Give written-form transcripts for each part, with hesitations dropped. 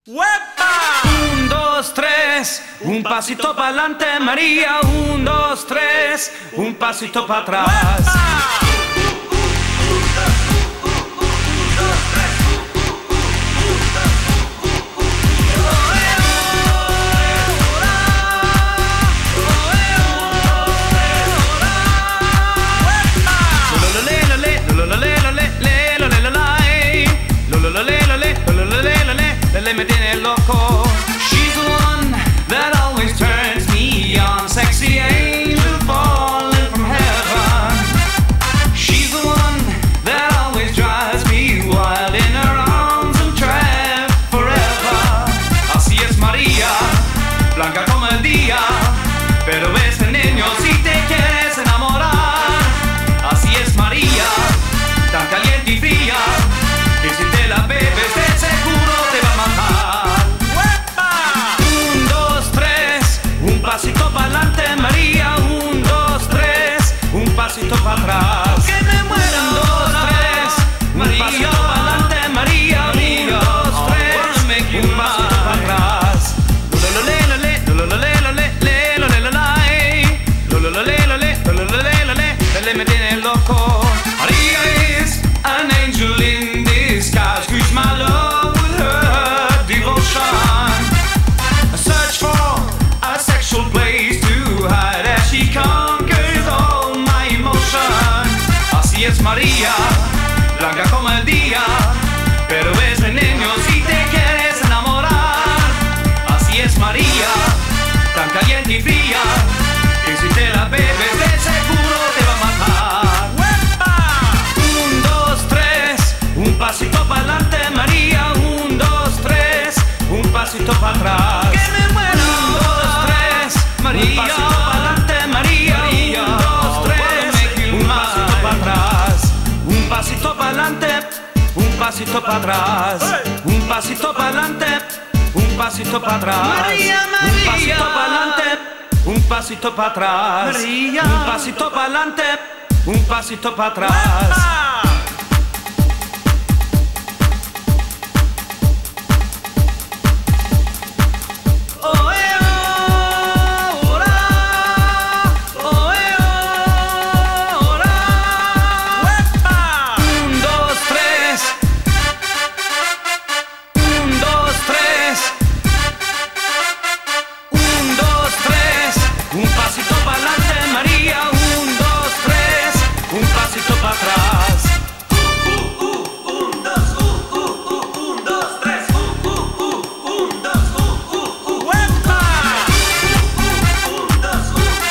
¡Uepa! 1, 2, 3, un pasito para adelante, María. 1, 2, 3, un pasito para atrás. ¡Uepa! Me tiene loco. She's the one that always turns me on. Sexy angel falling from heaven. She's the one that always drives me wild in her arms and trapped forever. Así es María, blanca como el día, pero ves niño si te quieres enamorar. Así es María, tan caliente y fría, que si te la bebes de seguro te va a matar. ¡Uepa! 1, 2, 3, un pasito para adelante, María. 1, 2, 3, un pasito para atrás. ¡Que me muera! 1, 2, 3, María. Un pasito para adelante, María. 1, 2, 3, un pasito para atrás. Me tiene loco. María is an angel in disguise. Who's my love with her devotion? I search for a sexual place to hide as she conquers all my emotion. Así es María, blanca como el día, pero es veneno si te quieres enamorar. Así es María, tan caliente y fría, que si te la bebes de seguro te va a matar. ¡Uepa! 1, 2, 3, un pasito para adelante, María. 1, 2, 3, un pasito para atrás. ¡Que me muera! 1, 2, 3, María. Un pasito para adelante, María. 1, 2, 3, un pasito para atrás. Un pasito para adelante, un pasito para atrás. Un pasito para adelante, un pasito para atrás. María, María. Un pasito para adelante, un pasito para atrás. María. Un pasito para adelante, un pasito para atrás. ¡Uepa! Un pasito para adelante, María. 1, 2, 3, un pasito para atrás. 1, 2, 1, 2, 3. 1, 2, ¡uepa! 1, 2,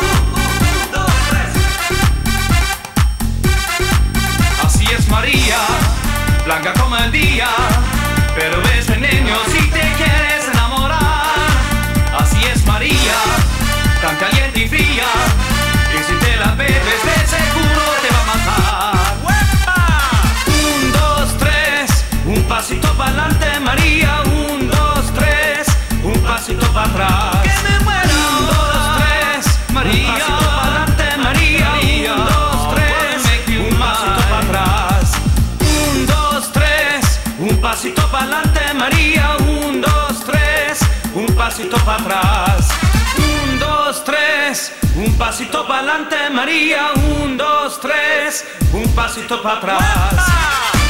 3. Así es María, blanca como el día, pero ves veneno si te quieres enamorar. Así es María, tan caliente y fría, y si te la bebes de seguro te va a matar. ¡Uepa! 1, 2, 3, un pasito para adelante, María. 1, 2, 3, un pasito para atrás. ¡Que me muera! 1, 2, 3, María. Un pasito para adelante, María. 1, 2, 3, un pasito para atrás. 1, 2, 3, un pasito para adelante, María. 1, 2, 3, un pasito para atrás. 1, 2, 3, un pasito para adelante, María. 1, 2, 3, un pasito para atrás. ¡Uepa!